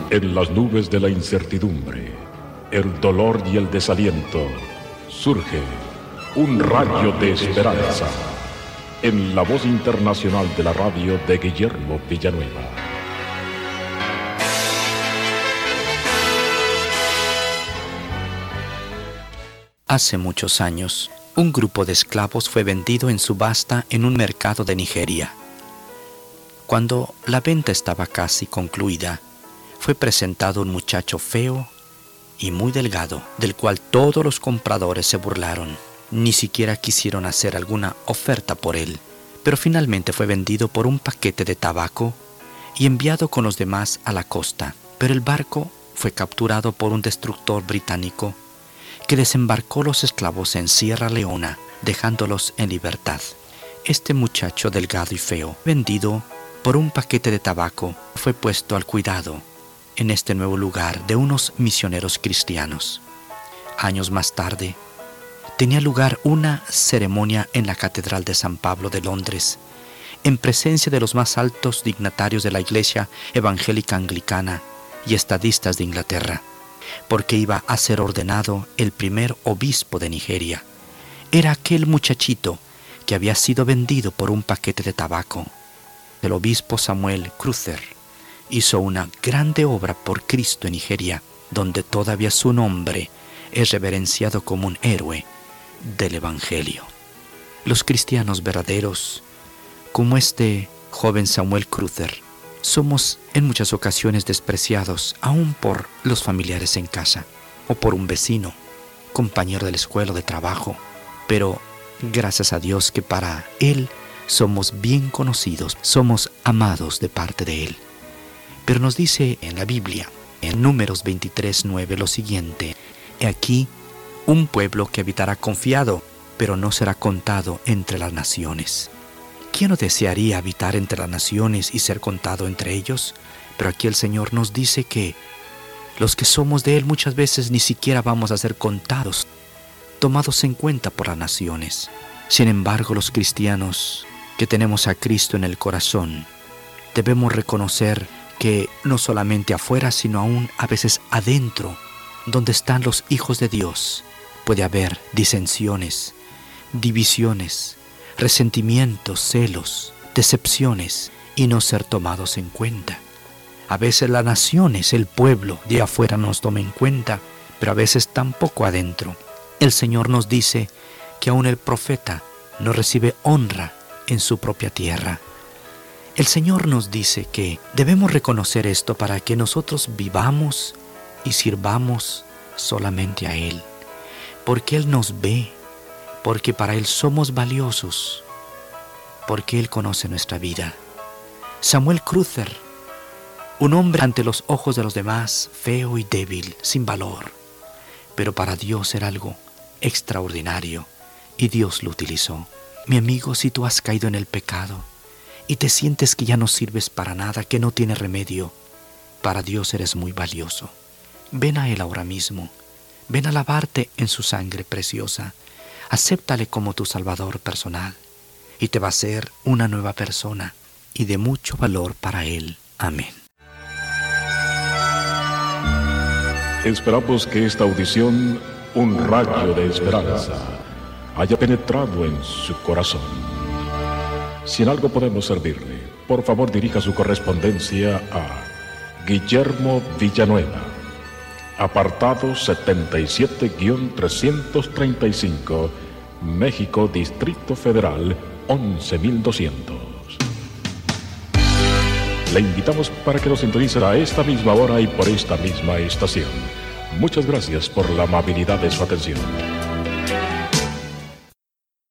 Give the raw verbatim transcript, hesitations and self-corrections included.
En las nubes de la incertidumbre, el dolor y el desaliento, surge un rayo de esperanza en la voz internacional de la radio de Guillermo Villanueva. Hace muchos años, un grupo de esclavos fue vendido en subasta en un mercado de Nigeria. Cuando la venta estaba casi concluida, fue presentado un muchacho feo y muy delgado, del cual todos los compradores se burlaron. Ni siquiera quisieron hacer alguna oferta por él, pero finalmente fue vendido por un paquete de tabaco y enviado con los demás a la costa. Pero el barco fue capturado por un destructor británico que desembarcó los esclavos en Sierra Leona, dejándolos en libertad. Este muchacho delgado y feo, vendido por un paquete de tabaco, fue puesto al cuidado en este nuevo lugar de unos misioneros cristianos. Años más tarde, tenía lugar una ceremonia en la Catedral de San Pablo de Londres, en presencia de los más altos dignatarios de la Iglesia Evangélica Anglicana y estadistas de Inglaterra, porque iba a ser ordenado el primer obispo de Nigeria. Era aquel muchachito que había sido vendido por un paquete de tabaco. El obispo Samuel Crowther hizo una grande obra por Cristo en Nigeria, donde todavía su nombre es reverenciado como un héroe del Evangelio. Los cristianos verdaderos, como este joven Samuel Crowther, somos en muchas ocasiones despreciados aún por los familiares en casa o por un vecino, compañero de la escuela o de trabajo, pero gracias a Dios que para Él somos bien conocidos, somos amados de parte de Él. Pero nos dice en la Biblia, en Números veintitrés nueve, lo siguiente: He aquí un pueblo que habitará confiado, pero no será contado entre las naciones. ¿Quién no desearía habitar entre las naciones y ser contado entre ellos? Pero aquí el Señor nos dice que los que somos de Él muchas veces ni siquiera vamos a ser contados, tomados en cuenta por las naciones. Sin embargo, los cristianos que tenemos a Cristo en el corazón, debemos reconocer que no solamente afuera, sino aún a veces adentro, donde están los hijos de Dios, puede haber disensiones, divisiones, resentimientos, celos, decepciones y no ser tomados en cuenta. A veces las naciones, el pueblo de afuera nos toma en cuenta, pero a veces tampoco adentro. El Señor nos dice que aún el profeta no recibe honra en su propia tierra. El Señor nos dice que debemos reconocer esto para que nosotros vivamos y sirvamos solamente a Él, porque Él nos ve, porque para Él somos valiosos, porque Él conoce nuestra vida. Samuel Crowther, un hombre ante los ojos de los demás, feo y débil, sin valor, pero para Dios era algo extraordinario y Dios lo utilizó. Mi amigo, si tú has caído en el pecado y te sientes que ya no sirves para nada, que no tiene remedio, para Dios eres muy valioso. Ven a Él ahora mismo, ven a lavarte en su sangre preciosa, acéptale como tu Salvador personal y te va a ser una nueva persona y de mucho valor para Él. Amén. Esperamos que esta audición, un rayo de esperanza, haya penetrado en su corazón. Si en algo podemos servirle, por favor dirija su correspondencia a Guillermo Villanueva, apartado setenta y siete trescientos treinta y cinco, México, Distrito Federal, once mil doscientos. Le invitamos para que nos sintonice a esta misma hora y por esta misma estación. Muchas gracias por la amabilidad de su atención.